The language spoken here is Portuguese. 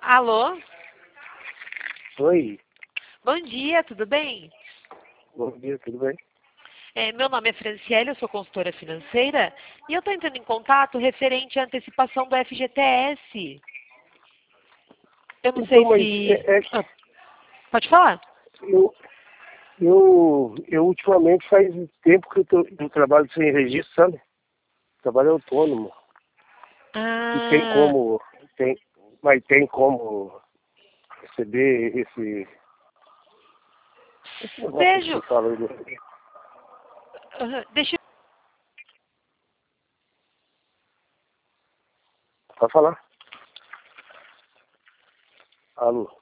Alô? Oi, Bom dia, tudo bem? bom dia, tudo bem? Meu nome é Franciele, eu sou consultora financeira e eu estou entrando em contato referente à antecipação do FGTS. Eu não Então, sei mas se... pode falar? eu, eu ultimamente faz tempo que eu trabalho sem registro, sabe? Trabalho autônomo. E Ah, tem como receber esse negócio que vejo. você fala aí. Deixa eu... Pode falar? Alô?